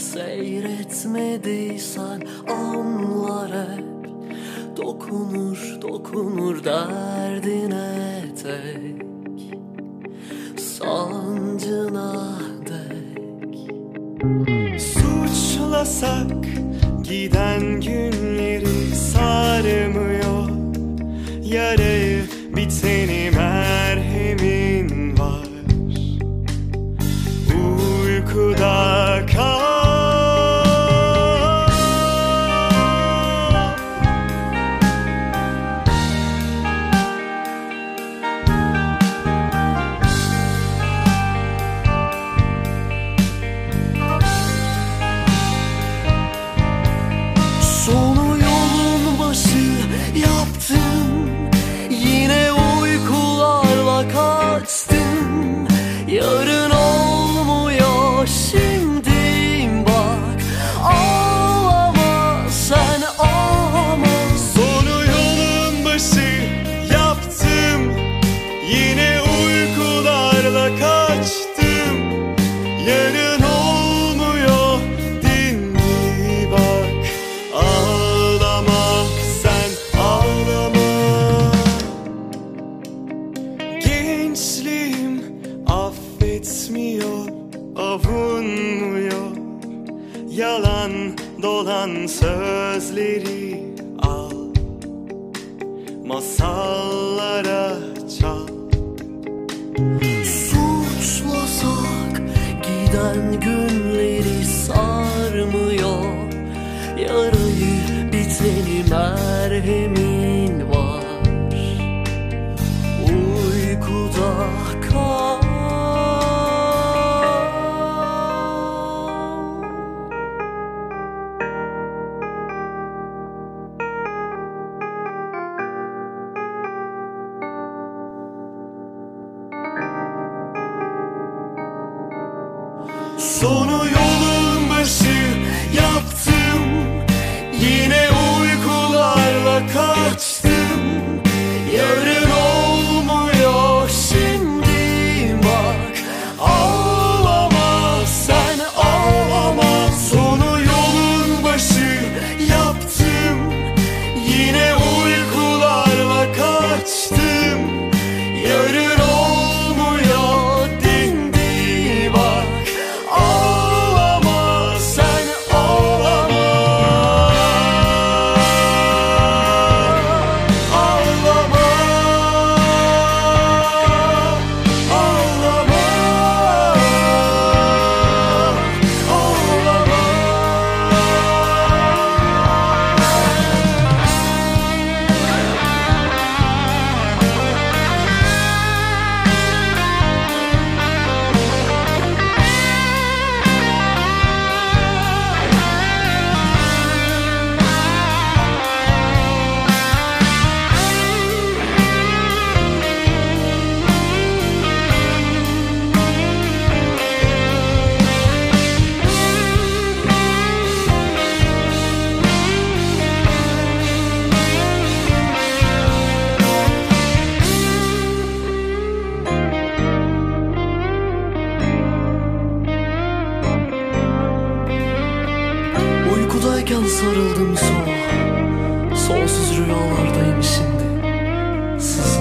Seyretmediysen anlar hep, dokunur dokunur derdine tek, sancına dek. Suçlasak giden günleri sarmıyor, yarayı biteni merhemin var. Uykuda kal. Sonu yolun başı yaptım, yine uykularla kaçtım. Yarın olmuyor şimdi bak, ağlama sen ağlama. Sonu yolun başı yaptım, yine uykularla kaçtım. Yarın olmuyor dinle bak, ağlama sen ağlama. Gençliğim affetmiyor, avunmuyor. Yalan dolan sözleri al, masallara çal. Suçlasak giden günleri sarmıyor, yarayı biteni merhemin var. Uykuda kal. Sonu yolun başı yaptım, yine uykularla kaçtım. Yarın olmuyor şimdi bak, ağlama sen ağlama. Sonu yolun başı yaptım, yine uykularla kaçtım. Yarın olmuyor dindi bak, ağlama sen ağlama. Ağlama, ağlama, ağlama. Uykudayken sarıldım sana, sonsuz rüyalardayım şimdi. Sızla